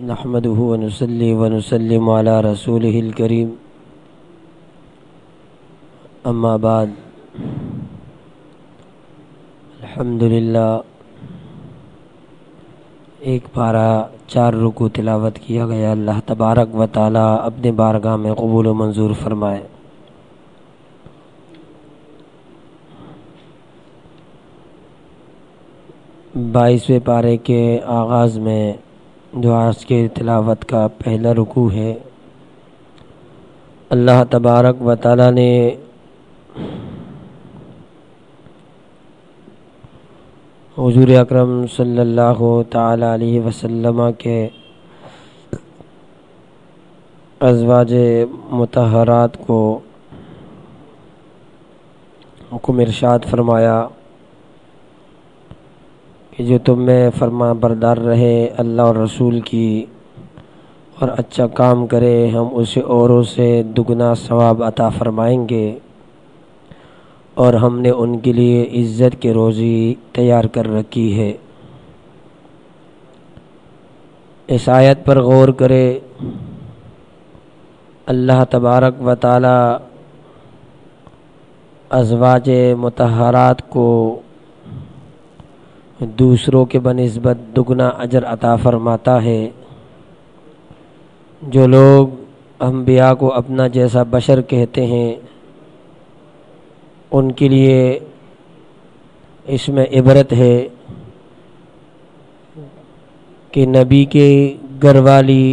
نحمده ونصلي ونسلم على رسوله الكريم اما بعد الحمدللہ ایک پارہ 4 رکوع تلاوت کیا گیا۔ اللہ تبارک و تعالی اپنے بارگاہ میں قبول و منظور فرمائے۔ بائیسویں پارے کے آغاز میں جو آج کے تلاوت کا پہلا رکوع ہے، اللہ تبارک و تعالی نے حضور اکرم صلی اللہ تعالی علیہ وسلم کے ازواج مطہرات کو حکم ارشاد فرمایا کہ جو تم میں فرما بردار رہے اللہ اور رسول کی اور اچھا کام کرے، ہم اسے اوروں سے دگنا ثواب عطا فرمائیں گے، اور ہم نے ان کے لیے عزت کی روزی تیار کر رکھی ہے۔ اس آیت پر غور کرے، اللہ تبارک و تعالی ازواج مطہرات کو دوسروں کے بنسبت دگنا اجر عطا فرماتا ہے۔ جو لوگ انبیاء کو اپنا جیسا بشر کہتے ہیں، ان کے لیے اس میں عبرت ہے کہ نبی کے گھر والی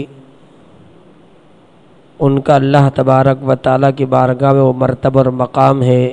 ان کا اللہ تبارک و تعالیٰ کی بارگاہ میں وہ مرتبہ اور مقام ہے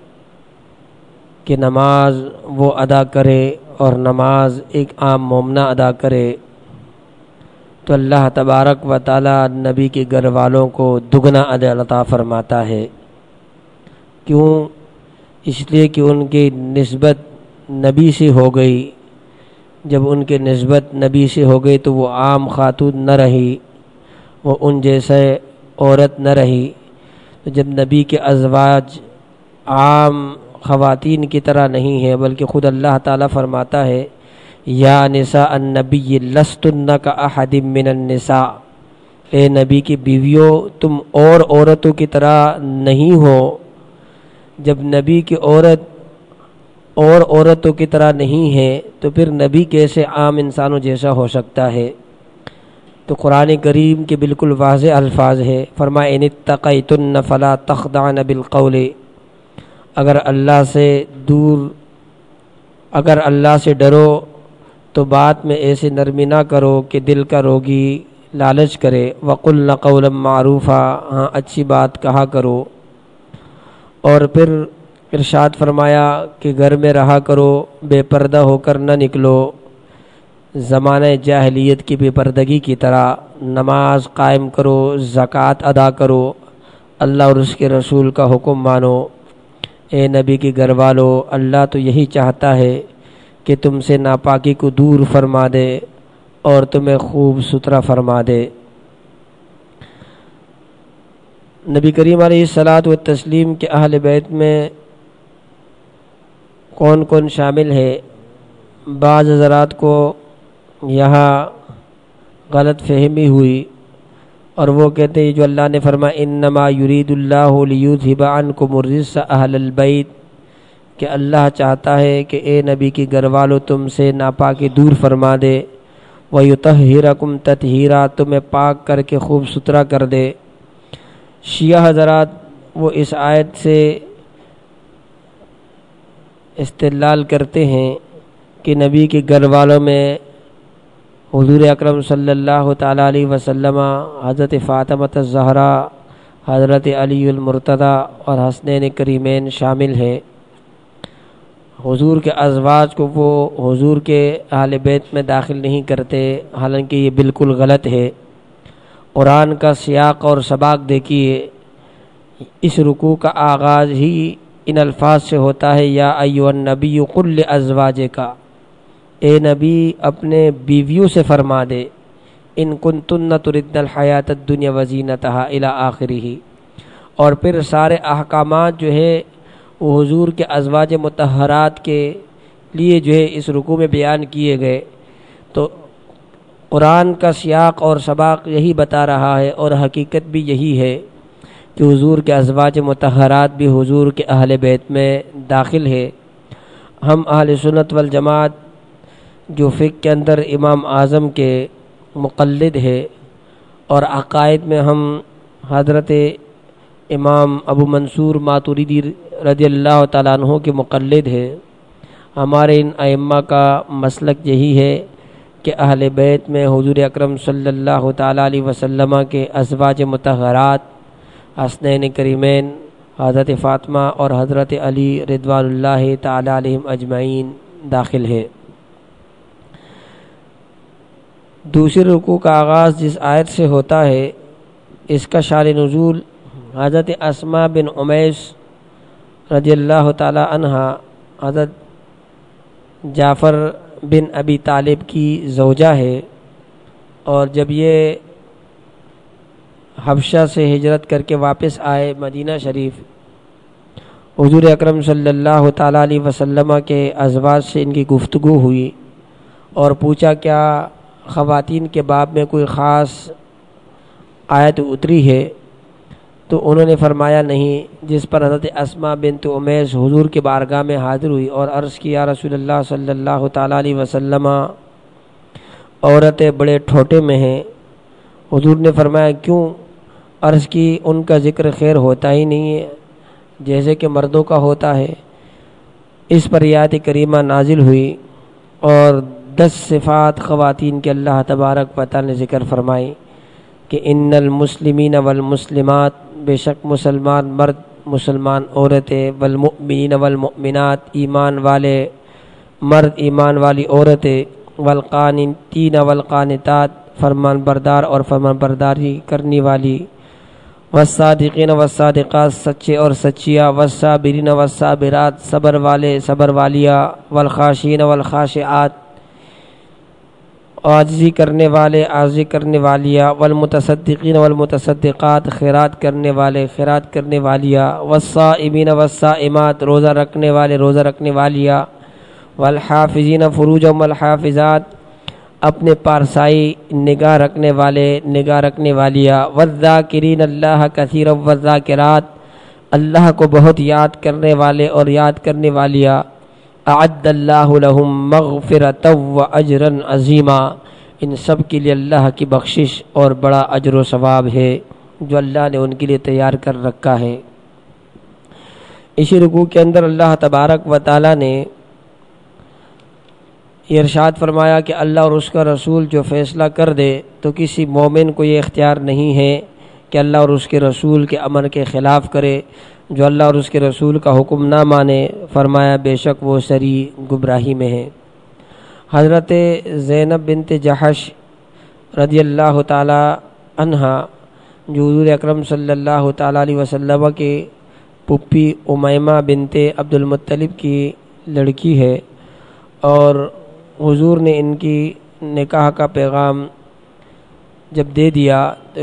کہ نماز وہ ادا کرے، اور نماز ایک عام مومنہ ادا کرے تو اللہ تبارک و تعالیٰ نبی کے گھر والوں کو دگنا اجر عطا فرماتا ہے۔ کیوں؟ اس لیے کہ ان کی نسبت نبی سے ہو گئی۔ جب ان کی نسبت نبی سے ہو گئی تو وہ عام خاتون نہ رہی، وہ ان جیسے عورت نہ رہی۔ تو جب نبی کے ازواج عام خواتین کی طرح نہیں ہے، بلکہ خود اللہ تعالیٰ فرماتا ہے یا نساء النبی لستن کاحد من النساء، اے نبی کی بیویوں تم اور عورتوں کی طرح نہیں ہو۔ جب نبی کی عورت اور عورتوں کی طرح نہیں ہے تو پھر نبی کیسے عام انسانوں جیسا ہو سکتا ہے؟ تو قرآن کریم کے بالکل واضح الفاظ ہے، فرمایا ان اتقیتن فلا تخضعن بالقول، اگر اللہ سے ڈرو تو بات میں ایسے نرمی نہ کرو کہ دل کا روگی لالچ کرے۔ وقلن قولا معروفا، ہاں اچھی بات کہا کرو۔ اور پھر ارشاد فرمایا کہ گھر میں رہا کرو، بے پردہ ہو کر نہ نکلو، زمانہ جاہلیت کی بے پردگی کی طرح۔ نماز قائم کرو، زکوٰۃ ادا کرو، اللہ اور اس کے رسول کا حکم مانو۔ اے نبی کے گھر والو، اللہ تو یہی چاہتا ہے کہ تم سے ناپاکی کو دور فرما دے اور تمہیں خوب ستھرا فرما دے۔ نبی کریم علیہ الصلاۃ والتسلیم کے اہل بیت میں کون کون شامل ہے؟ بعض حضرات کو یہاں غلط فہمی ہوئی اور وہ کہتے ہیں جو اللہ نے فرمایا انما یرید اللہ لیذھب عنکم الرجس اہل البیت، کہ اللہ چاہتا ہے کہ اے نبی کے گھر والو تم سے ناپاکی دور فرما دے، ویطہرکم تطہیرا، تمہیں پاک کر کے خوب ستھرا کر دے۔ شیعہ حضرات وہ اس آیت سے استدلال کرتے ہیں کہ نبی کے گھر والوں میں حضور اکرم صلی اللہ تعالیٰ علیہ وسلم، حضرت فاطمہ الزہرا، حضرت علی المرتضیٰ اور حسنین کریمین شامل ہیں۔ حضور کے ازواج کو وہ حضور کے اہل بیت میں داخل نہیں کرتے، حالانکہ یہ بالکل غلط ہے۔ قرآن کا سیاق اور سباق دیکھیے، اس رکوع کا آغاز ہی ان الفاظ سے ہوتا ہے یا ایھا النبی قل لازواجک، اے نبی اپنے بیویوں سے فرما دے، ان کنتن تردن الحیات الدنیا وزینتہا الی آخرہ۔ اور پھر سارے احکامات جو ہے وہ حضور کے ازواج مطہرات کے لیے جو ہے اس رکوع میں بیان کیے گئے۔ تو قرآن کا سیاق اور سباق یہی بتا رہا ہے، اور حقیقت بھی یہی ہے کہ حضور کے ازواج مطہرات بھی حضور کے اہل بیت میں داخل ہے۔ ہم اہل سنت والجماعت جو فقہ کے اندر امام اعظم کے مقلد ہے، اور عقائد میں ہم حضرت امام ابو منصور ماتوریدی رضی اللہ تعالیٰ عنہ کے مقلد ہیں۔ ہمارے ان ائمہ کا مسلک یہی ہے کہ اہل بیت میں حضور اکرم صلی اللہ تعالیٰ علیہ وسلم کے ازواج مطہرات حسنین کریمین حضرت فاطمہ اور حضرت علی رضوان اللہ تعالیٰ علیہم اجمعین داخل ہے۔ دوسری رکوع کا آغاز جس آیت سے ہوتا ہے، اس کا شان نزول حضرت اسماء بن امیس رضی اللہ تعالیٰ عنہ حضرت جعفر بن ابی طالب کی زوجہ ہے، اور جب یہ حبشہ سے ہجرت کر کے واپس آئے مدینہ شریف، حضور اکرم صلی اللہ تعالیٰ علیہ وسلم کے ازواج سے ان کی گفتگو ہوئی، اور پوچھا کیا خواتین کے باب میں کوئی خاص آیت اتری ہے؟ تو انہوں نے فرمایا نہیں، جس پر حضرت اسماء بنت امیس حضور کے بارگاہ میں حاضر ہوئی اور عرض کیا رسول اللہ صلی اللہ تعالیٰ علیہ وسلم، عورتیں بڑے ٹھوٹے میں ہیں۔ حضور نے فرمایا کیوں؟ عرض کی ان کا ذکر خیر ہوتا ہی نہیں ہے جیسے کہ مردوں کا ہوتا ہے۔ اس پر آیت کریمہ نازل ہوئی اور 10 صفات خواتین کے اللہ تبارک و تعالی نے ذکر فرمائی کہ ان المسلمین والمسلمات، بے شک مسلمان مرد مسلمان عورتیں، والمؤمنین والمؤمنات، ایمان والے مرد ایمان والی عورتیں، والقانتین والقانتات، فرمان بردار اور فرمان برداری کرنے والی، والصادقین والصادقات، سچے اور سچیاں، والصابرین والصابرات، صبر والے صبر والیاں، والخاشعین والخاشعات، عاجزی کرنے والے عاجزی کرنے والیاں، والمتصدقین والمتصدقات، خیرات کرنے والے خیرات کرنے والیاں، والصائمین والصائمات، روزہ رکھنے والے روزہ رکھنے والیاں، والحافظین فروجهم والحافظات، اپنے پارسائی نگاہ رکھنے والے نگاہ رکھنے والیاں، والذاکرین اللہ کثیرا والذاکرات، اللہ کو بہت یاد کرنے والے اور یاد کرنے والیاں، اعد اللہ لہم مغفرۃ واجرا عظیما، ان سب کے لیے اللہ کی بخشش اور بڑا اجر و ثواب ہے جو اللہ نے ان کے لیے تیار کر رکھا ہے۔ اسی رکوع کے اندر اللہ تبارک و تعالی نے یہ ارشاد فرمایا کہ اللہ اور اس کا رسول جو فیصلہ کر دے تو کسی مومن کو یہ اختیار نہیں ہے کہ اللہ اور اس کے رسول کے امر کے خلاف کرے۔ جو اللہ اور اس کے رسول کا حکم نہ مانے، فرمایا بے شک وہ سری گمراہی میں ہے۔ حضرت زینب بنت جحش رضی اللہ تعالی عنہا جو حضور اکرم صلی اللہ تعالی علیہ وسلم کے پھپھی امیمہ بنت عبد المطلب کی لڑکی ہے، اور حضور نے ان کی نکاح کا پیغام جب دے دیا تو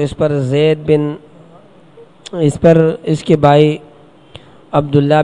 اس پر اس کے بھائی عبداللہ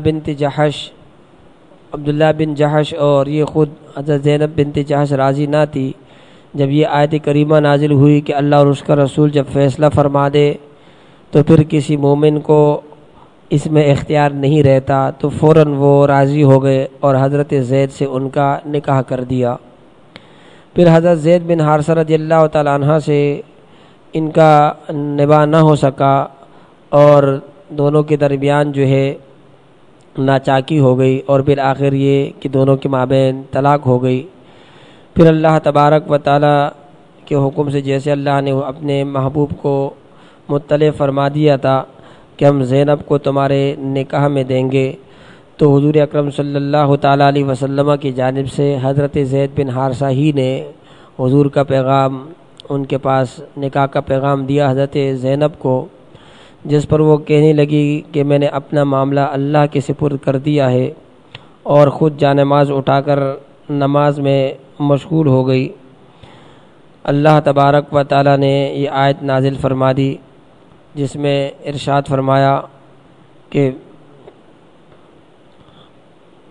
بن جحش اور یہ خود حضرت زینب بنت جحش راضی نہ تھی۔ جب یہ آیت کریمہ نازل ہوئی کہ اللہ اور اس کا رسول جب فیصلہ فرما دے تو پھر کسی مومن کو اس میں اختیار نہیں رہتا، تو فوراً وہ راضی ہو گئے اور حضرت زید سے ان کا نکاح کر دیا۔ پھر حضرت زید بن حارثہ رضی اللہ تعالی عنہ سے ان کا نباہ نہ ہو سکا، اور دونوں کے درمیان جو ہے ناچاکی ہو گئی، اور پھر آخر یہ کہ دونوں کے مابین طلاق ہو گئی۔ پھر اللہ تبارک و تعالی کے حکم سے جیسے اللہ نے اپنے محبوب کو مطلع فرما دیا تھا کہ ہم زینب کو تمہارے نکاح میں دیں گے، تو حضور اکرم صلی اللہ تعالیٰ علیہ وسلم کی جانب سے حضرت زید بن حارثہ ہی نے حضور کا پیغام ان کے پاس نکاح کا پیغام دیا حضرت زینب کو، جس پر وہ کہنے لگی کہ میں نے اپنا معاملہ اللہ کے سپرد کر دیا ہے، اور خود جانماز اٹھا کر نماز میں مشغول ہو گئی۔ اللہ تبارک و تعالی نے یہ آیت نازل فرما دی جس میں ارشاد فرمایا کہ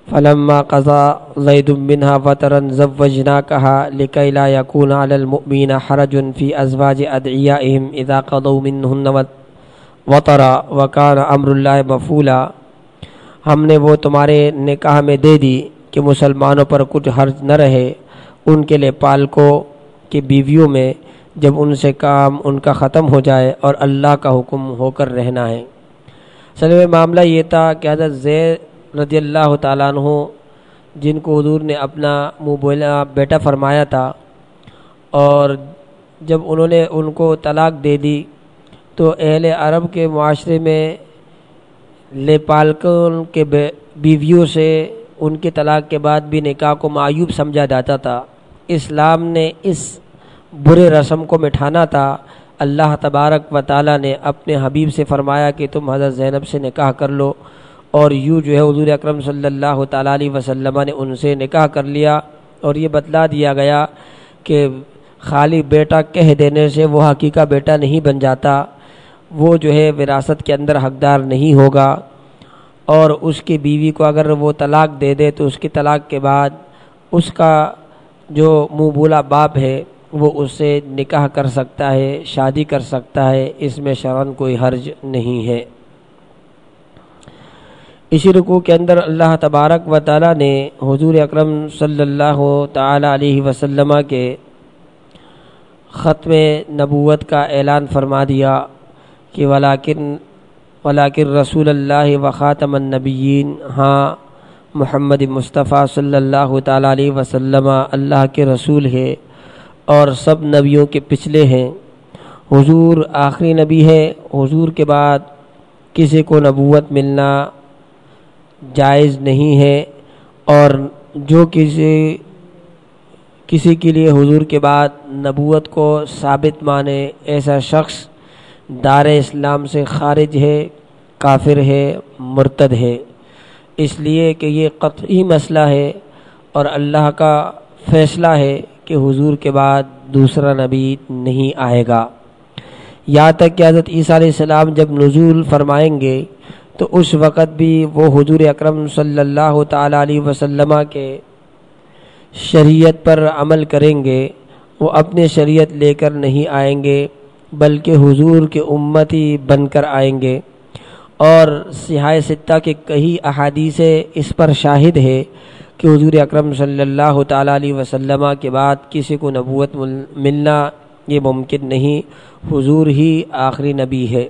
فلما قضى زید منها وطرا زوجناكها لكي لا يكون على المؤمنين حرج في ازواج ادعيائهم اذا قضوا منهن وطرا وكان امر الله مفعولا، ہم نے وہ تمہارے نکاح میں دے دی کہ مسلمانوں پر کچھ حرج نہ رہے ان کے لیے پالکوں کی بیویوں میں جب ان سے کام ان کا ختم ہو جائے اور اللہ کا حکم ہو کر رہنا ہے۔ اصل میں معاملہ یہ تھا کہ حضرت زید رضی اللہ تعالیٰ عنہ جن کو حضور نے اپنا منہ بولا بیٹا فرمایا تھا، اور جب انہوں نے ان کو طلاق دے دی تو اہل عرب کے معاشرے میں لے پالکن کے بیویوں سے ان کے طلاق کے بعد بھی نکاح کو معیوب سمجھا جاتا تھا۔ اسلام نے اس برے رسم کو مٹھانا تھا۔ اللہ تبارک و تعالیٰ نے اپنے حبیب سے فرمایا کہ تم حضرت زینب سے نکاح کر لو، اور یوں جو ہے حضور اکرم صلی اللہ تعالیٰ علیہ وسلم نے ان سے نکاح کر لیا، اور یہ بتلا دیا گیا کہ خالی بیٹا کہہ دینے سے وہ حقیقی بیٹا نہیں بن جاتا، وہ جو ہے وراثت کے اندر حقدار نہیں ہوگا، اور اس کی بیوی کو اگر وہ طلاق دے دے تو اس کی طلاق کے بعد اس کا جو منہ بولا باپ ہے وہ اس سے نکاح کر سکتا ہے، شادی کر سکتا ہے، اس میں شرعاً کوئی حرج نہیں ہے۔ اسی رکوع کے اندر اللہ تبارک و تعالیٰ نے حضور اکرم صلی اللہ تعالیٰ علیہ وسلم کے ختم نبوت کا اعلان فرما دیا کہ ولیکن رسول اللہ و خاتم النبیین، ہاں محمد مصطفیٰ صلی اللہ تعالیٰ علیہ وسلم اللہ کے رسول ہے اور سب نبیوں کے پچھلے ہیں۔ حضور آخری نبی ہے، حضور کے بعد کسی کو نبوت ملنا جائز نہیں ہے، اور جو کسی کے لیے حضور کے بعد نبوت کو ثابت مانے ایسا شخص دار اسلام سے خارج ہے، کافر ہے، مرتد ہے، اس لیے کہ یہ قطعی مسئلہ ہے اور اللہ کا فیصلہ ہے کہ حضور کے بعد دوسرا نبی نہیں آئے گا، یہاں تک کہ حضرت عیسیٰ علیہ السلام جب نزول فرمائیں گے تو اس وقت بھی وہ حضور اکرم صلی اللہ تعالیٰ علیہ وسلم کے شریعت پر عمل کریں گے، وہ اپنے شریعت لے کر نہیں آئیں گے بلکہ حضور کے امتی بن کر آئیں گے، اور صحاح ستہ کے کئی احادیث اس پر شاہد ہے کہ حضور اکرم صلی اللہ تعالیٰ علیہ وسلم کے بعد کسی کو نبوت ملنا یہ ممکن نہیں، حضور ہی آخری نبی ہے۔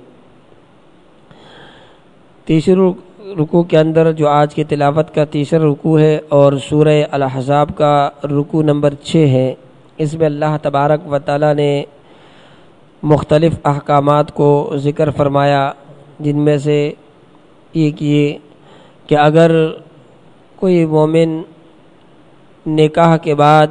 تیسرے رکوع کے اندر جو آج کی تلاوت کا تیسرا رکوع ہے اور سورہ الاحزاب کا رکوع نمبر 6 ہے، اس میں اللہ تبارک و تعالیٰ نے مختلف احکامات کو ذکر فرمایا، جن میں سے ایک یہ کہ اگر کوئی مومن نکاح کے بعد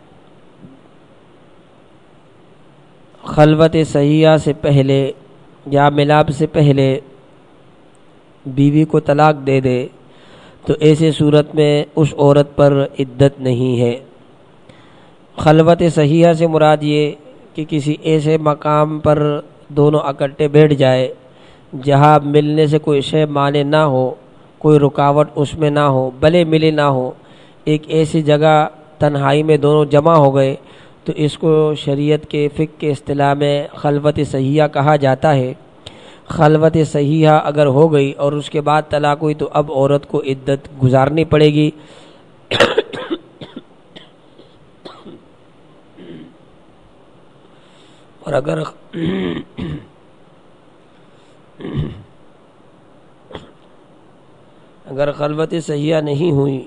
خلوت صحیحہ سے پہلے یا ملاپ سے پہلے بیوی کو طلاق دے دے تو ایسے صورت میں اس عورت پر عدت نہیں ہے۔ خلوت صحیحہ سے مراد یہ کہ کسی ایسے مقام پر دونوں اکٹھے بیٹھ جائے جہاں ملنے سے کوئی شے مانے نہ ہو، کوئی رکاوٹ اس میں نہ ہو، بھلے ملے نہ ہو، ایک ایسی جگہ تنہائی میں دونوں جمع ہو گئے تو اس کو شریعت کے فقہ کے اصطلاح میں خلوت صحیحہ کہا جاتا ہے۔ خلوت صحیحہ اگر ہو گئی اور اس کے بعد طلاق ہوئی تو اب عورت کو عدت گزارنی پڑے گی۔ اور اگر خلوت صحیحہ نہیں ہوئی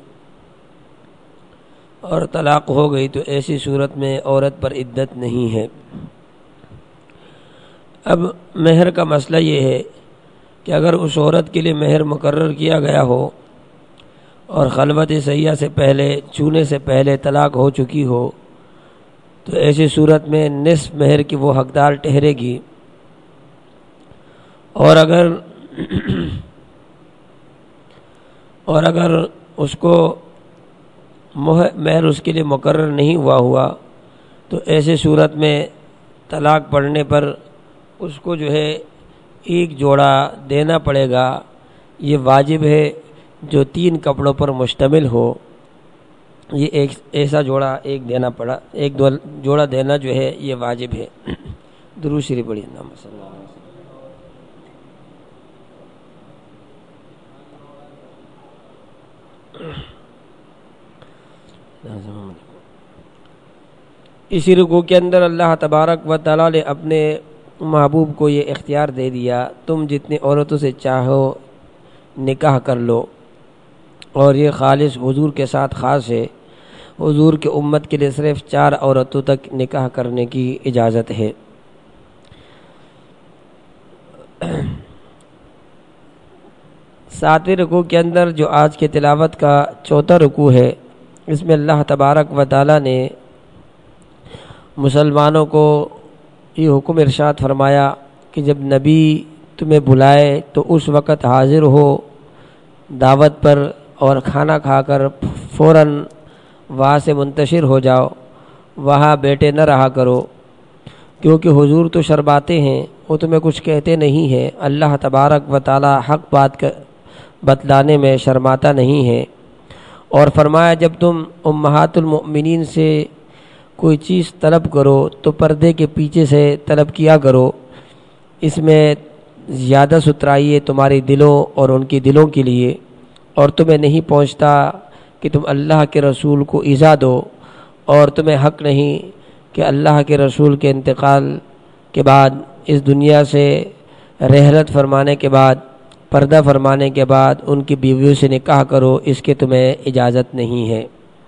اور طلاق ہو گئی تو ایسی صورت میں عورت پر عدت نہیں ہے۔ اب مہر کا مسئلہ یہ ہے کہ اگر اس عورت کے لیے مہر مقرر کیا گیا ہو اور خلوت صحیحہ سے پہلے چھونے سے پہلے طلاق ہو چکی ہو تو ایسی صورت میں نصف مہر کی وہ حقدار ٹھہرے گی، اور اگر اس کو مہر اس کے لیے مقرر نہیں ہوا تو ایسے صورت میں طلاق پڑنے پر اس کو جو ہے ایک جوڑا دینا پڑے گا۔ یہ واجب ہے جو 3 کپڑوں پر مشتمل ہو، یہ ایک ایسا جوڑا ایک دینا پڑا، ایک جوڑا دینا جو ہے یہ واجب ہے۔ درود شریف پڑھیے۔ اللہم صلی اللہ علیہ وسلم۔ اسی رکوع کے اندر اللہ تبارک و تعالیٰ نے اپنے محبوب کو یہ اختیار دے دیا، تم جتنی عورتوں سے چاہو نکاح کر لو، اور یہ خالص حضور کے ساتھ خاص ہے۔ حضور کے امت کے لیے صرف 4 عورتوں تک نکاح کرنے کی اجازت ہے۔ ساتویں رکوع کے اندر جو آج کے تلاوت کا چوتھا رکوع ہے، اس میں اللہ تبارک و تعالیٰ نے مسلمانوں کو یہ حکم ارشاد فرمایا کہ جب نبی تمہیں بلائے تو اس وقت حاضر ہو دعوت پر، اور کھانا کھا کر فوراً وہاں سے منتشر ہو جاؤ، وہاں بیٹھے نہ رہا کرو، کیونکہ حضور تو شرماتے ہیں، وہ تمہیں کچھ کہتے نہیں ہیں۔ اللہ تبارک و تعالی حق بات بتلانے میں شرماتا نہیں ہے۔ اور فرمایا جب تم امہات المؤمنین سے کوئی چیز طلب کرو تو پردے کے پیچھے سے طلب کیا کرو، اس میں زیادہ ستھرائی ہے تمہارے دلوں اور ان کے دلوں کے لیے، اور تمہیں نہیں پہنچتا کہ تم اللہ کے رسول کو ایذا دو، اور تمہیں حق نہیں کہ اللہ کے رسول کے انتقال کے بعد اس دنیا سے رحلت فرمانے کے بعد، پردہ فرمانے کے بعد ان کی بیویوں سے نکاح کرو، اس کے تمہیں اجازت نہیں ہے۔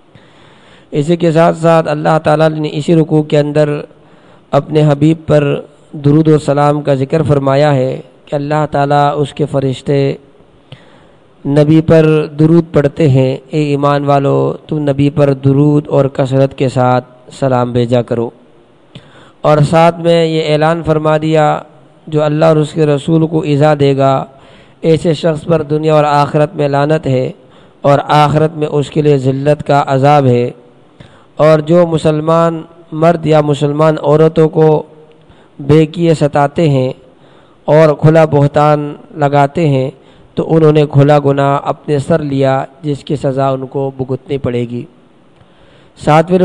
اسی کے ساتھ ساتھ اللہ تعالیٰ نے اسی رکوع کے اندر اپنے حبیب پر درود و سلام کا ذکر فرمایا ہے کہ اللہ تعالیٰ اس کے فرشتے نبی پر درود پڑھتے ہیں، اے ایمان والو تم نبی پر درود اور کثرت کے ساتھ سلام بھیجا کرو۔ اور ساتھ میں یہ اعلان فرما دیا جو اللہ اور اس کے رسول کو ایذا دے گا، ایسے شخص پر دنیا اور آخرت میں لعنت ہے، اور آخرت میں اس کے لیے ذلت کا عذاب ہے۔ اور جو مسلمان مرد یا مسلمان عورتوں کو بے کیے ستاتے ہیں اور کھلا بہتان لگاتے ہیں تو انہوں نے کھلا گناہ اپنے سر لیا، جس کی سزا ان کو بھگتنی پڑے گی۔ 8ویں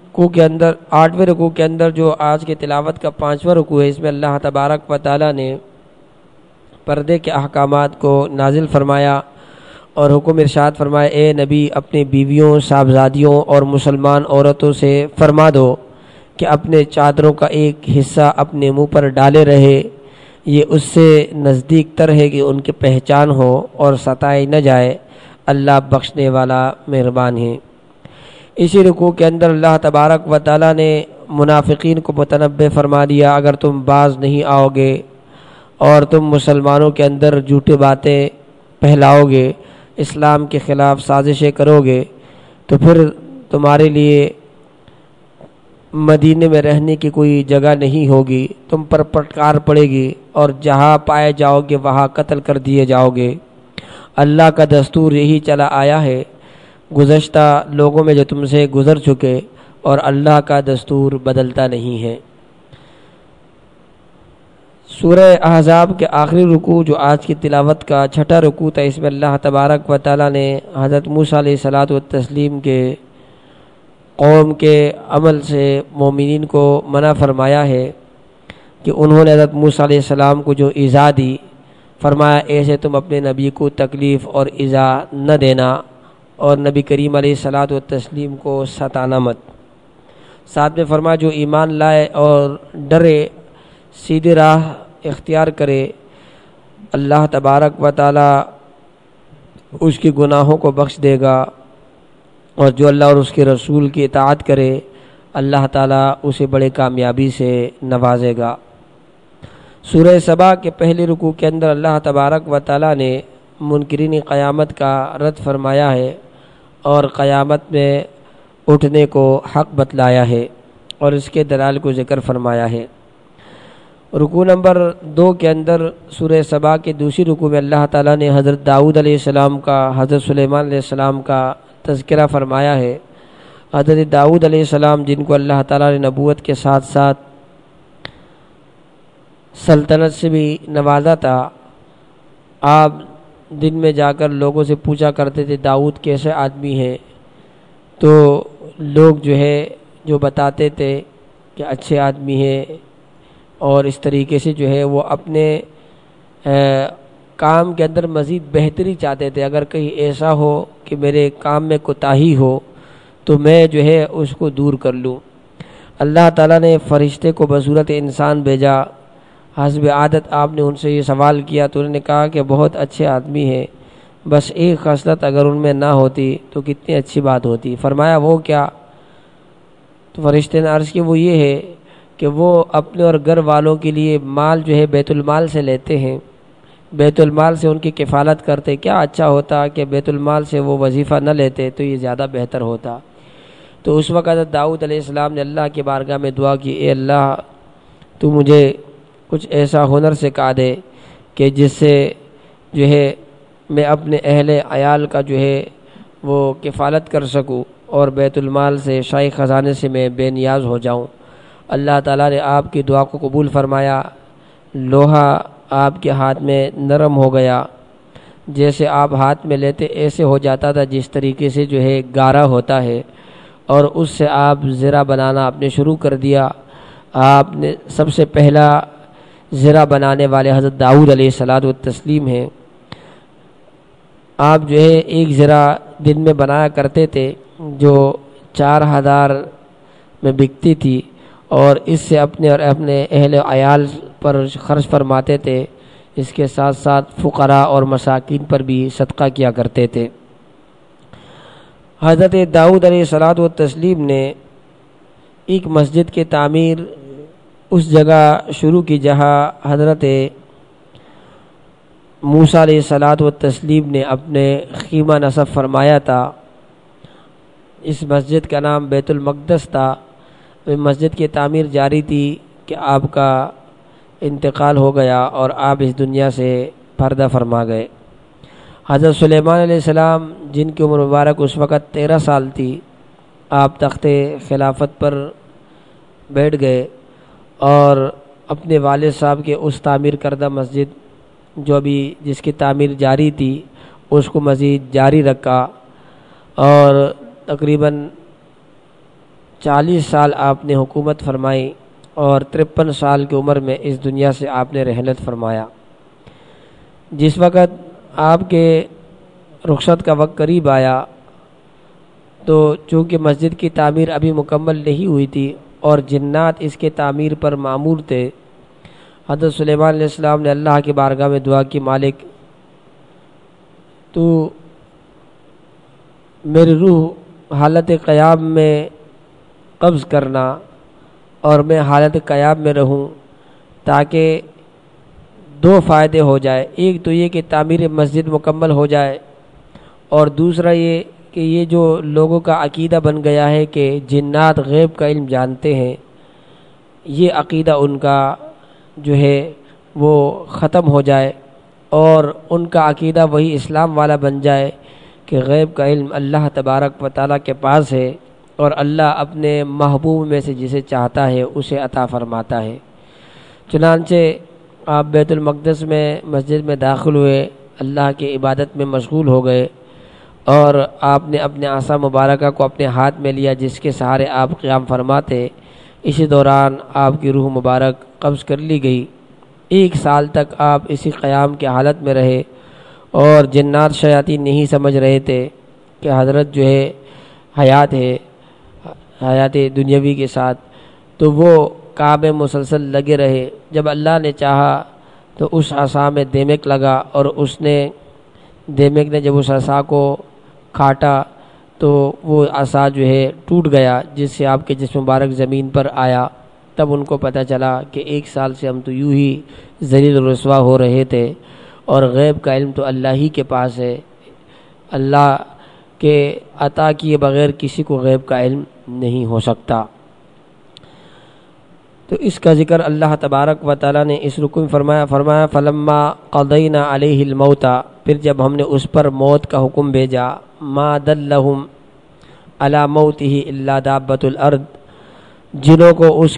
رکوع کے اندر جو آج کے تلاوت کا 5واں رکوع ہے، اس میں اللہ تبارک و تعالیٰ نے پردے کے احکامات کو نازل فرمایا اور حکم ارشاد فرمایا، اے نبی اپنی بیویوں، صاحبزادیوں اور مسلمان عورتوں سے فرما دو کہ اپنے چادروں کا ایک حصہ اپنے منہ پر ڈالے رہے، یہ اس سے نزدیک تر ہے کہ ان کی پہچان ہو اور ستائی نہ جائے، اللہ بخشنے والا مہربان ہے۔ اسی رکوع کے اندر اللہ تبارک و تعالیٰ نے منافقین کو متنبہ فرما دیا، اگر تم باز نہیں آؤ گے اور تم مسلمانوں کے اندر جھوٹی باتیں پھیلاؤ گے، اسلام کے خلاف سازشیں کرو گے، تو پھر تمہارے لیے مدینے میں رہنے کی کوئی جگہ نہیں ہوگی، تم پر پٹکار پڑے گی، اور جہاں پائے جاؤ گے وہاں قتل کر دیے جاؤ گے۔ اللہ کا دستور یہی چلا آیا ہے گزشتہ لوگوں میں جو تم سے گزر چکے، اور اللہ کا دستور بدلتا نہیں ہے۔ سورہ احزاب کے آخری رکوع جو آج کی تلاوت کا 6واں رکوع تھا، اس میں اللہ تبارک و تعالیٰ نے حضرت موسیٰ علیہ الصلاۃ والتسلیم کے قوم کے عمل سے مومنین کو منع فرمایا ہے کہ انہوں نے حضرت موسیٰ علیہ السلام کو جو ایذا دی، فرمایا ایسے تم اپنے نبی کو تکلیف اور ایذا نہ دینا، اور نبی کریم علیہ الصلاۃ والتسلیم کو ستانا مت۔ ساتھ میں فرمایا جو ایمان لائے اور ڈرے، سیدھی راہ اختیار کرے، اللہ تبارک و تعالی اس کے گناہوں کو بخش دے گا، اور جو اللہ اور اس کے رسول کی اطاعت کرے اللہ تعالیٰ اسے بڑے کامیابی سے نوازے گا۔ سورہ سبا کے پہلے رکوع کے اندر اللہ تبارک و تعالیٰ نے منکرین قیامت کا رد فرمایا ہے اور قیامت میں اٹھنے کو حق بتلایا ہے اور اس کے دلائل کو ذکر فرمایا ہے۔ رکوع نمبر 2 کے اندر سورہ سبا کے دوسری رکوع میں اللہ تعالیٰ نے حضرت داؤد علیہ السلام کا، حضرت سلیمان علیہ السلام کا تذکرہ فرمایا ہے۔ حضرت داؤد علیہ السلام جن کو اللہ تعالیٰ نے نبوت کے ساتھ ساتھ سلطنت سے بھی نوازا تھا، آپ دن میں جا کر لوگوں سے پوچھا کرتے تھے داؤد کیسے آدمی ہے، تو لوگ جو ہے جو بتاتے تھے کہ اچھے آدمی ہے، اور اس طریقے سے جو ہے وہ اپنے کام کے اندر مزید بہتری چاہتے تھے۔ اگر کہیں ایسا ہو کہ میرے کام میں کوتاہی ہو تو میں جو ہے اس کو دور کر لوں۔ اللہ تعالیٰ نے فرشتے کو بصورت انسان بھیجا۔ حسب عادت آپ نے ان سے یہ سوال کیا تو انہوں نے کہا کہ بہت اچھے آدمی ہیں، بس ایک خصلت اگر ان میں نہ ہوتی تو کتنی اچھی بات ہوتی۔ فرمایا وہ کیا؟ تو فرشتے نے عرض کی وہ یہ ہے کہ وہ اپنے اور گھر والوں کے لیے مال جو ہے بیت المال سے لیتے ہیں، بیت المال سے ان کی کفالت کرتے۔ کیا اچھا ہوتا کہ بیت المال سے وہ وظیفہ نہ لیتے تو یہ زیادہ بہتر ہوتا۔ تو اس وقت داؤد علیہ السلام نے اللہ کی بارگاہ میں دعا کی، اے اللہ تو مجھے کچھ ایسا ہنر سکھا دے کہ جس سے جو ہے میں اپنے اہل عیال کا جو ہے وہ کفالت کر سکوں اور بیت المال سے شاہی خزانے سے میں بے نیاز ہو جاؤں۔ اللہ تعالیٰ نے آپ کی دعا کو قبول فرمایا۔ لوہا آپ کے ہاتھ میں نرم ہو گیا، جیسے آپ ہاتھ میں لیتے ایسے ہو جاتا تھا جس طریقے سے جو ہے گارا ہوتا ہے، اور اس سے آپ زرہ بنانا آپ نے شروع کر دیا۔ آپ نے سب سے پہلا زرہ بنانے والے حضرت داؤد علیہ الصلوۃ والتسلیم ہیں۔ آپ جو ہے ایک زرہ دن میں بنایا کرتے تھے جو 4000 میں بکتی تھی، اور اس سے اپنے اور اپنے اہل عیال پر خرچ فرماتے تھے، اس کے ساتھ ساتھ فقراء اور مساکین پر بھی صدقہ کیا کرتے تھے۔ حضرت داؤد علیہ الصلوۃ والتسلیم نے ایک مسجد کی تعمیر اس جگہ شروع کی جہاں حضرت موسیٰ علیہ الصلوۃ والتسلیم نے اپنے خیمہ نصب فرمایا تھا۔ اس مسجد کا نام بیت المقدس تھا۔ مسجد کی تعمیر جاری تھی کہ آپ کا انتقال ہو گیا اور آپ اس دنیا سے پردہ فرما گئے۔ حضرت سلیمان علیہ السلام جن کی عمر مبارک اس وقت 13 سال تھی، آپ تخت خلافت پر بیٹھ گئے اور اپنے والد صاحب کے اس تعمیر کردہ مسجد جو ابھی جس کی تعمیر جاری تھی اس کو مزید جاری رکھا، اور تقریباً 40 سال آپ نے حکومت فرمائی، اور 53 سال کی عمر میں اس دنیا سے آپ نے رحلت فرمایا۔ جس وقت آپ کے رخصت کا وقت قریب آیا تو چونکہ مسجد کی تعمیر ابھی مکمل نہیں ہوئی تھی اور جنات اس کے تعمیر پر مامور تھے، حضرت سلیمان علیہ السلام نے اللہ کی بارگاہ میں دعا کی، مالک تو میری روح حالت قیام میں قبض کرنا اور میں حالت قیام میں رہوں، تاکہ 2 فائدے ہو جائے۔ ایک تو یہ کہ تعمیر مسجد مکمل ہو جائے، اور دوسرا یہ کہ یہ جو لوگوں کا عقیدہ بن گیا ہے کہ جنات غیب کا علم جانتے ہیں، یہ عقیدہ ان کا جو ہے وہ ختم ہو جائے، اور ان کا عقیدہ وہی اسلام والا بن جائے کہ غیب کا علم اللہ تبارک و تعالیٰ کے پاس ہے، اور اللہ اپنے محبوب میں سے جسے چاہتا ہے اسے عطا فرماتا ہے۔ چنانچہ آپ بیت المقدس میں مسجد میں داخل ہوئے، اللہ کی عبادت میں مشغول ہو گئے، اور آپ نے اپنے عصا مبارکہ کو اپنے ہاتھ میں لیا جس کے سہارے آپ قیام فرماتے۔ اسی دوران آپ کی روح مبارک قبض کر لی گئی۔ 1 سال تک آپ اسی قیام کی حالت میں رہے، اور جنات شیاطین نہیں سمجھ رہے تھے کہ حضرت جو ہے حیات دنیاوی کے ساتھ، تو وہ کعب میں مسلسل لگے رہے۔ جب اللہ نے چاہا تو اس عصا میں دیمک لگا، اور دیمک نے جب اس عصا کو کاٹا تو وہ عصا جو ہے ٹوٹ گیا، جس سے آپ کے جسم مبارک زمین پر آیا۔ تب ان کو پتہ چلا کہ 1 سال سے ہم تو یوں ہی ذلیل و رسوا ہو رہے تھے، اور غیب کا علم تو اللہ ہی کے پاس ہے، اللہ کے عطا کیے بغیر کسی کو غیب کا علم نہیں ہو سکتا۔ تو اس کا ذکر اللہ تبارک و تعالیٰ نے اس رکو میں فرمایا فلما قضینا علیہ الموت، پھر جب ہم نے اس پر موت کا حکم بھیجا، ما دلہم علی موتہ الا دابۃ الارض، جنہوں کو اس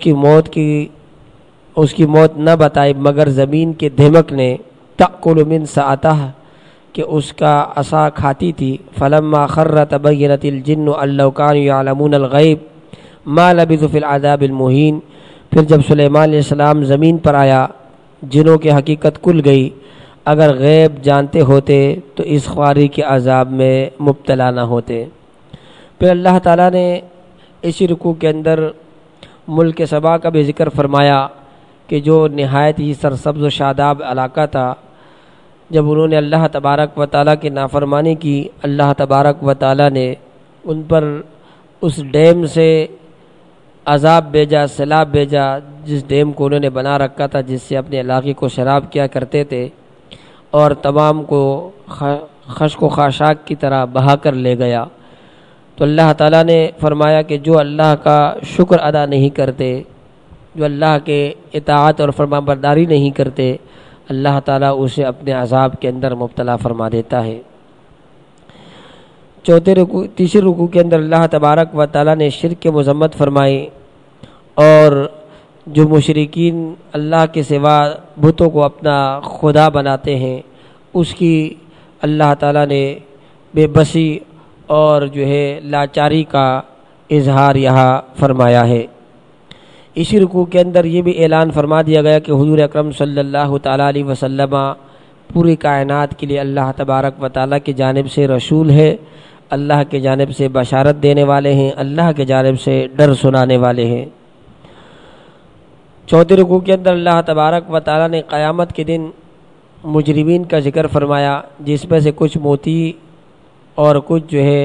کی موت نہ بتائی مگر زمین کے دھمک نے، تأکل من سأتہ، کہ اس کا عصا کھاتی تھی. فلما خر تبینت الجن ان لو كانوا يعلمون الغیب ما لبثوا فی العذاب المہین. پھر جب سلیمان علیہ السلام زمین پر آیا جنوں کی حقیقت کھل گئی، اگر غیب جانتے ہوتے تو اس خواری کے عذاب میں مبتلا نہ ہوتے. پھر اللہ تعالیٰ نے اسی رکوع کے اندر ملک سبا کا بھی ذکر فرمایا کہ جو نہایت ہی سرسبز و شاداب علاقہ تھا، جب انہوں نے اللہ تبارک و تعالیٰ کی نافرمانی کی، اللہ تبارک و تعالیٰ نے ان پر اس ڈیم سے عذاب بھیجا، سیلاب بھیجا، جس ڈیم کو انہوں نے بنا رکھا تھا، جس سے اپنے علاقے کو شراب کیا کرتے تھے، اور تمام کو خشک و خاشاک کی طرح بہا کر لے گیا. تو اللہ تعالیٰ نے فرمایا کہ جو اللہ کا شکر ادا نہیں کرتے، جو اللہ کے اطاعت اور فرمانبرداری نہیں کرتے، اللہ تعالیٰ اسے اپنے عذاب کے اندر مبتلا فرما دیتا ہے. تیسرے رکوع کے اندر اللہ تبارک و تعالیٰ نے شرک کی مذمت فرمائی، اور جو مشرکین اللہ کے سوا بتوں کو اپنا خدا بناتے ہیں، اس کی اللہ تعالیٰ نے بے بسی اور جو ہے لاچاری کا اظہار یہاں فرمایا ہے. اسی رکوع کے اندر یہ بھی اعلان فرما دیا گیا کہ حضور اکرم صلی اللہ تعالیٰ علیہ وسلم پوری کائنات کے لیے اللہ تبارک و تعالیٰ کی جانب سے رسول ہے، اللہ کی جانب سے بشارت دینے والے ہیں، اللہ کی جانب سے ڈر سنانے والے ہیں. چوتھے رکوع کے اندر اللہ تبارک و تعالیٰ نے قیامت کے دن مجرمین کا ذکر فرمایا، جس میں سے کچھ موتی اور کچھ جو ہے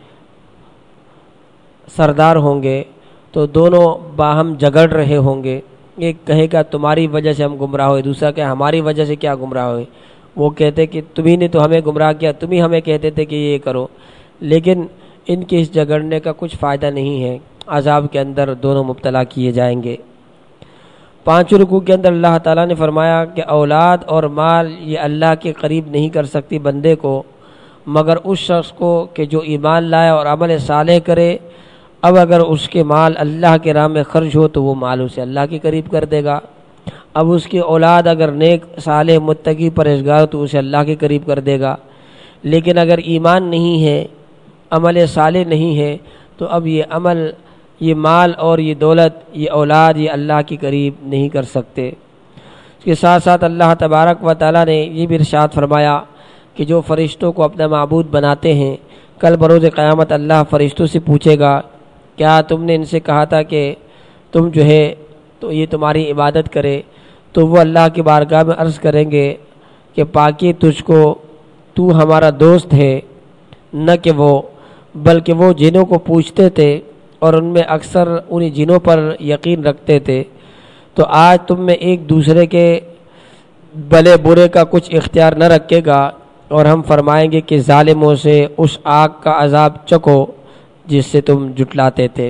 سردار ہوں گے، تو دونوں باہم جھگڑ رہے ہوں گے. ایک کہے گا تمہاری وجہ سے ہم گمراہ ہوئے، دوسرا کہ ہماری وجہ سے کیا گمراہ ہوئے. وہ کہتے کہ تمہیں نے تو ہمیں گمراہ کیا، تم ہی ہمیں کہتے تھے کہ یہ کرو. لیکن ان کے اس جھگڑنے کا کچھ فائدہ نہیں ہے، عذاب کے اندر دونوں مبتلا کیے جائیں گے. پانچویں رکوع کے اندر اللہ تعالیٰ نے فرمایا کہ اولاد اور مال یہ اللہ کے قریب نہیں کر سکتی بندے کو، مگر اس شخص کو کہ جو ایمان لائے اور عمل صالح کرے. اب اگر اس کے مال اللہ کے راہ میں خرچ ہو تو وہ مال اسے اللہ کے قریب کر دے گا. اب اس کی اولاد اگر نیک صالح متقی پرہیزگار تو اسے اللہ کے قریب کر دے گا. لیکن اگر ایمان نہیں ہے، عمل صالح نہیں ہے، تو اب یہ عمل، یہ مال اور یہ دولت، یہ اولاد یہ اللہ کے قریب نہیں کر سکتے. اس کے ساتھ ساتھ اللہ تبارک و تعالیٰ نے یہ بھی ارشاد فرمایا کہ جو فرشتوں کو اپنا معبود بناتے ہیں، کل بروز قیامت اللہ فرشتوں سے پوچھے گا کیا تم نے ان سے کہا تھا کہ تم جو ہے تو یہ تمہاری عبادت کرے. تو وہ اللہ کی بارگاہ میں عرض کریں گے کہ پاکی تجھ کو، تو ہمارا دوست ہے. نہ کہ وہ، بلکہ وہ جنوں کو پوچھتے تھے اور ان میں اکثر انہی جنوں پر یقین رکھتے تھے. تو آج تم میں ایک دوسرے کے بھلے برے کا کچھ اختیار نہ رکھے گا، اور ہم فرمائیں گے کہ ظالموں سے اس آگ کا عذاب چکھو جس سے تم جھٹلاتے تھے.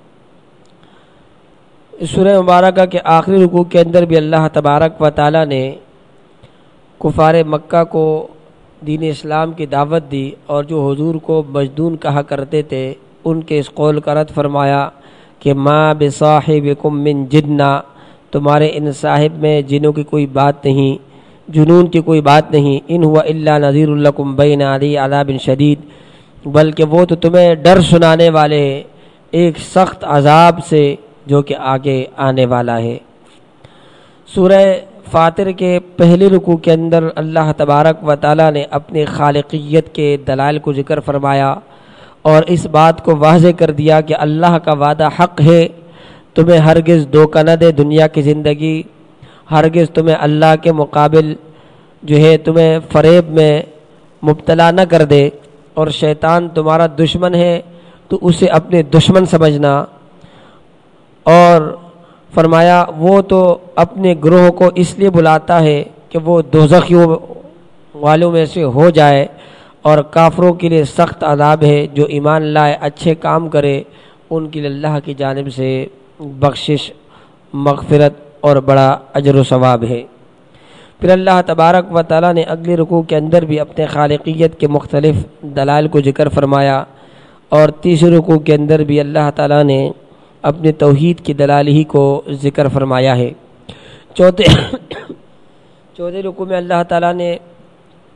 اس سورہ مبارکہ کے آخری رکوع کے اندر بھی اللہ تبارک و تعالیٰ نے کفار مکہ کو دین اسلام کی دعوت دی، اور جو حضور کو مجنون کہا کرتے تھے ان کے اس قول کا رد فرمایا کہ ما بصاحبکم من جنہ، تمہارے ان صاحب میں جنوں کی کوئی بات نہیں، جنون کی کوئی بات نہیں. ان ہوا الا نذیر لکم بین یدی عذاب شدید، بلکہ وہ تو تمہیں ڈر سنانے والے ہیں ایک سخت عذاب سے جو کہ آگے آنے والا ہے. سورہ فاطر کے پہلے رکوع کے اندر اللہ تبارک و تعالیٰ نے اپنے خالقیت کے دلائل کو ذکر فرمایا، اور اس بات کو واضح کر دیا کہ اللہ کا وعدہ حق ہے، تمہیں ہرگز دھوکہ نہ دے دنیا کی زندگی، ہرگز تمہیں اللہ کے مقابل جو ہے تمہیں فریب میں مبتلا نہ کر دے. اور شیطان تمہارا دشمن ہے تو اسے اپنے دشمن سمجھنا. اور فرمایا وہ تو اپنے گروہ کو اس لیے بلاتا ہے کہ وہ دوزخیوں والوں میں سے ہو جائے، اور کافروں کے لیے سخت عذاب ہے. جو ایمان لائے اچھے کام کرے ان کے لیے اللہ کی جانب سے بخشش، مغفرت اور بڑا اجر و ثواب ہے. پھر اللہ تبارک و تعالیٰ نے اگلی رکوع کے اندر بھی اپنے خالقیت کے مختلف دلائل کو ذکر فرمایا، اور تیسرے رکوع کے اندر بھی اللہ تعالیٰ نے اپنے توحید کی دلائل ہی کو ذکر فرمایا ہے. چوتھے رکوع میں اللہ تعالیٰ نے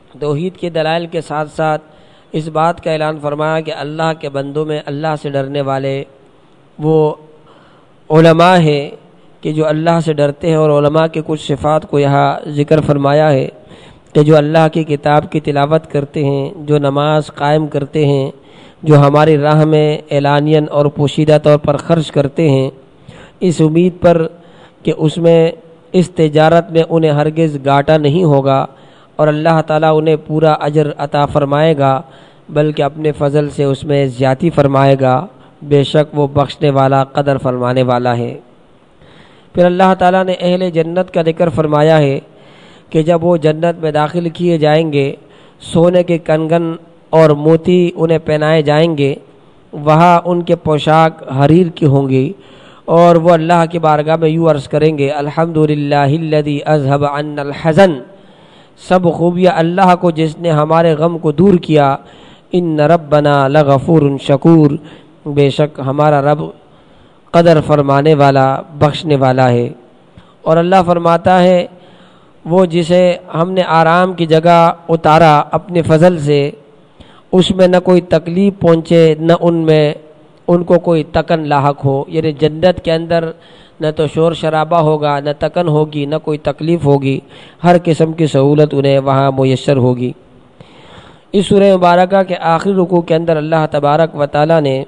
توحید کے دلائل کے ساتھ ساتھ اس بات کا اعلان فرمایا کہ اللہ کے بندوں میں اللہ سے ڈرنے والے وہ علماء ہیں کہ جو اللہ سے ڈرتے ہیں، اور علماء کے کچھ صفات کو یہاں ذکر فرمایا ہے کہ جو اللہ کی کتاب کی تلاوت کرتے ہیں، جو نماز قائم کرتے ہیں، جو ہماری راہ میں اعلانیاً اور پوشیدہ طور پر خرچ کرتے ہیں، اس امید پر کہ اس تجارت میں انہیں ہرگز گھاٹا نہیں ہوگا اور اللہ تعالیٰ انہیں پورا اجر عطا فرمائے گا، بلکہ اپنے فضل سے اس میں زیادتی فرمائے گا، بے شک وہ بخشنے والا قدر فرمانے والا ہے۔ پھر اللہ تعالیٰ نے اہل جنت کا ذکر فرمایا ہے کہ جب وہ جنت میں داخل کیے جائیں گے، سونے کے کنگن اور موتی انہیں پہنائے جائیں گے، وہاں ان کے پوشاک حریر کی ہوں گی، اور وہ اللہ کی بارگاہ میں یوں عرض کریں گے الحمدللہ الذی اذھب عنا الحزن، سب خوبیاں اللہ کو جس نے ہمارے غم کو دور کیا، ان ربنا لغفور شکور، بے شک ہمارا رب قدر فرمانے والا بخشنے والا ہے۔ اور اللہ فرماتا ہے وہ جسے ہم نے آرام کی جگہ اتارا اپنے فضل سے، اس میں نہ کوئی تکلیف پہنچے، نہ ان کو کوئی تکن لاحق ہو، یعنی جنت کے اندر نہ تو شور شرابہ ہوگا، نہ تکن ہوگی، نہ کوئی تکلیف ہوگی، ہر قسم کی سہولت انہیں وہاں میسر ہوگی۔ اس سورہ مبارکہ کے آخری رکوع کے اندر اللہ تبارک و تعالی نے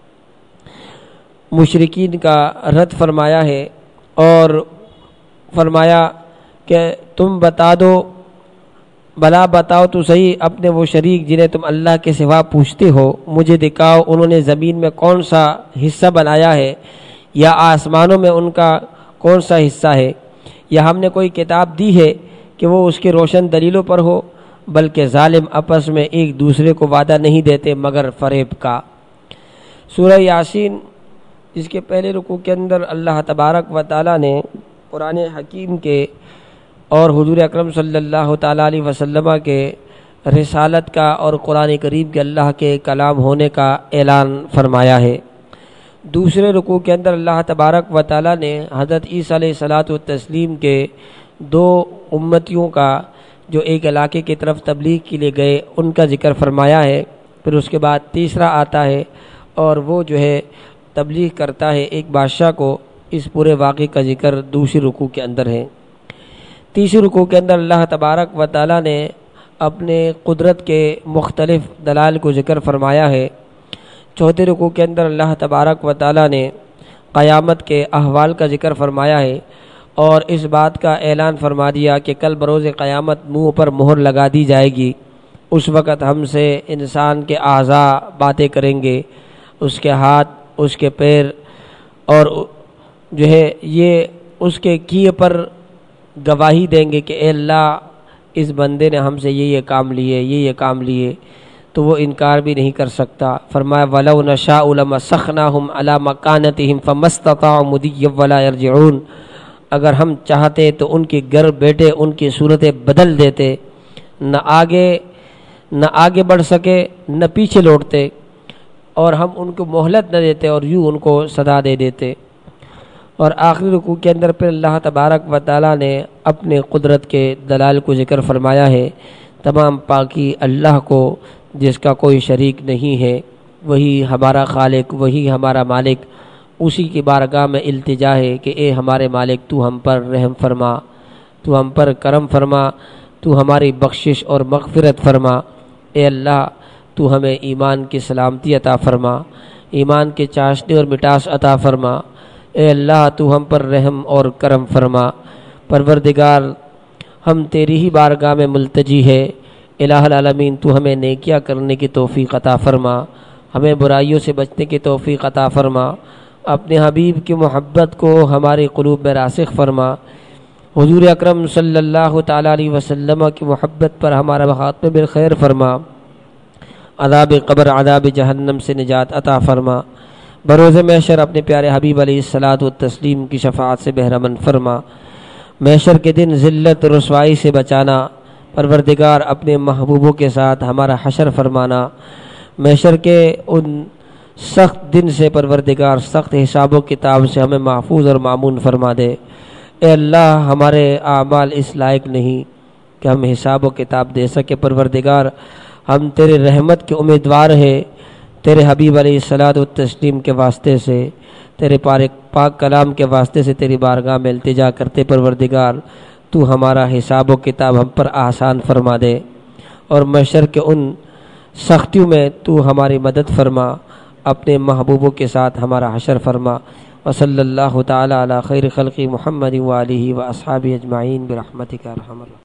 مشرکین کا رد فرمایا ہے اور فرمایا کہ تم بتا دو، بلا بتاؤ تو صحیح اپنے وہ شریک جنہیں تم اللہ کے سوا پوچھتے ہو، مجھے دکھاؤ انہوں نے زمین میں کون سا حصہ بنایا ہے، یا آسمانوں میں ان کا کون سا حصہ ہے، یا ہم نے کوئی کتاب دی ہے کہ وہ اس کے روشن دلیلوں پر ہو، بلکہ ظالم آپس میں ایک دوسرے کو وعدہ نہیں دیتے مگر فریب کا۔ سورہ یاسین جس کے پہلے رکوع کے اندر اللہ تبارک و تعالی نے قرآن حکیم کے اور حضور اکرم صلی اللہ تعالیٰ علیہ وسلم کے رسالت کا اور قرآن کریم کے اللہ کے کلام ہونے کا اعلان فرمایا ہے۔ دوسرے رکوع کے اندر اللہ تبارک و تعالیٰ نے حضرت عیسیٰ علیہ الصلاۃ والتسلیم کے دو امتیوں کا جو ایک علاقے کی طرف تبلیغ کے لیے گئے ان کا ذکر فرمایا ہے۔ پھر اس کے بعد تیسرا آتا ہے اور وہ جو ہے تبلیغ کرتا ہے ایک بادشاہ کو، اس پورے واقعے کا ذکر دوسری رکوع کے اندر ہے۔ تیسری رکوع کے اندر اللہ تبارک و تعالیٰ نے اپنے قدرت کے مختلف دلائل کو ذکر فرمایا ہے۔ چوتھے رکوع کے اندر اللہ تبارک و تعالیٰ نے قیامت کے احوال کا ذکر فرمایا ہے اور اس بات کا اعلان فرما دیا کہ کل بروز قیامت منہ پر مہر لگا دی جائے گی، اس وقت ہم سے انسان کے اعضاء باتیں کریں گے، اس کے ہاتھ، اس کے پیر، اور جو ہے یہ اس کے کیے پر گواہی دیں گے کہ اے اللہ اس بندے نے ہم سے یہ کام لیے، یہ کام لیے، تو وہ انکار بھی نہیں کر سکتا۔ فرمایا وَلَوْ نَشَاءُ لَمَسَّخْنَاهُمْ عَلَىٰ مَكَانَتِهِمْ فَمَا اسْتَطَاعُوا مُضِيًّا وَلَا يَرْجِعُونَ، اگر ہم چاہتے تو ان کے گھر بیٹے ان کی صورتیں بدل دیتے، نہ آگے بڑھ سکے نہ پیچھے لوٹتے، اور ہم ان کو مہلت نہ دیتے اور یوں ان کو سزا دے دیتے۔ اور آخری رکوع کے اندر پھر اللہ تبارک و تعالیٰ نے اپنے قدرت کے دلائل کو ذکر فرمایا ہے۔ تمام پاکی اللہ کو جس کا کوئی شریک نہیں ہے، وہی ہمارا خالق، وہی ہمارا مالک، اسی کی بارگاہ میں التجا ہے کہ اے ہمارے مالک تو ہم پر رحم فرما، تو ہم پر کرم فرما، تو ہماری بخشش اور مغفرت فرما، اے اللہ تو ہمیں ایمان کی سلامتی عطا فرما، ایمان کے چاشنی اور مٹاس عطا فرما، اے اللہ تو ہم پر رحم اور کرم فرما۔ پروردگار ہم تیری ہی بارگاہ میں ملتجی ہے، الہ العالمین تو ہمیں نیکیاں کرنے کی توفیق عطا فرما، ہمیں برائیوں سے بچنے کی توفیق عطا فرما، اپنے حبیب کی محبت کو ہمارے قلوب میں راسخ فرما، حضور اکرم صلی اللہ تعالیٰ علیہ وسلم کی محبت پر ہمارا خاتمہ بالخیر فرما، عذاب قبر عذاب جہنم سے نجات عطا فرما، بروز محشر اپنے پیارے حبیب علیہ الصلاۃ والتسلیم کی شفاعت سے بہرمند فرما، محشر کے دن ذلت رسوائی سے بچانا، پروردگار اپنے محبوبوں کے ساتھ ہمارا حشر فرمانا، محشر کے ان سخت دن سے پروردگار سخت حساب و کتاب سے ہمیں محفوظ اور مامون فرما دے۔ اے اللہ ہمارے اعمال اس لائق نہیں کہ ہم حساب و کتاب دے سکے۔ پروردگار ہم تیرے رحمت کے امیدوار ہیں، تیرے حبیب علیہ الصلاۃ والتسلیم کے واسطے سے، تیرے پاک کلام کے واسطے سے تیری بارگاہ میں التجا کرتے پروردگار تو ہمارا حساب و کتاب ہم پر آسان فرما دے، اور محشر کے ان سختیوں میں تو ہماری مدد فرما، اپنے محبوبوں کے ساتھ ہمارا حشر فرما۔ وصلی اللہ تعالی علی خیر خلق محمد وآلہ واصحابہ اجمعین برحمتک یا ارحم الراحمین۔